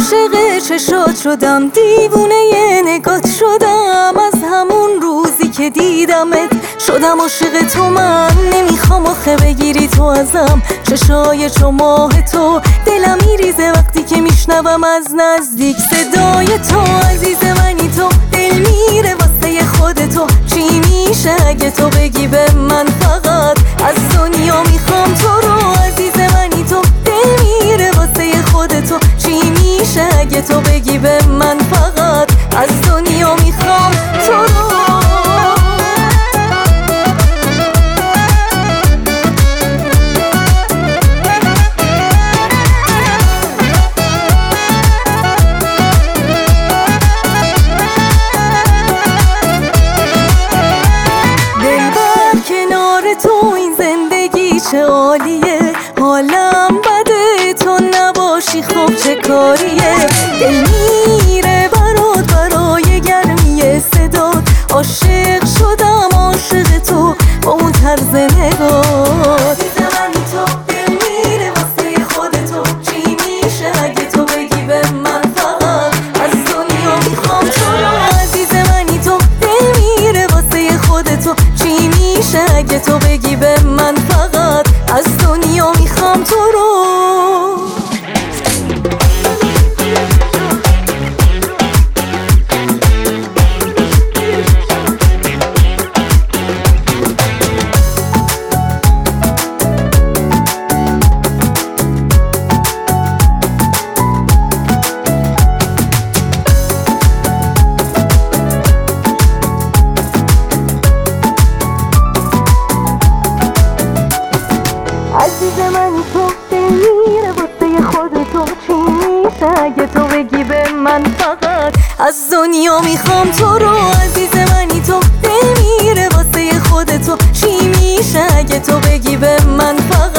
عاشق چشات شدم، دیوونه نگات شدم. از همون روزی که دیدمت شدم عاشق تو. من نمیخوام آخه بگیری تو ازم چشای چو ماه تو. دلم میریزه وقتی که میشنوم از نزدیک صدای تو. عزیز منی تو، دل میره واسه خودتو. چی میشه اگه تو بگی به من فقط از دنیا میخوام تو رو. عزیز منی تو، دل میره واسه خودتو. چی میشه اگه تو بگی به من فقط از دنیا میخوام تو رو. تو این زندگی چه عالیه، حالم بده تو نباشی خب چه کاریه. دل میره برات برای گرمی صدات. عاشق شدم عاشق تو با اون طرز نگات. عزیز منی تو، دل میره واسه خودتو. چی میشه اگه تو بگی به من فقط از دنیا میخوام تو رو. عزیز منی تو، دل میره واسه خودتو. چی میشه اگه تو بگی به من فقط از دنیا میخوام تو رو. عزیز منی تو، دل میره واسه خودتو. چی میشه اگه تو بگی به من فقط از دنیا میخوام تو رو. عزیز منی تو، دل میره واسه خودتو. چی میشه اگه تو بگی به من فقط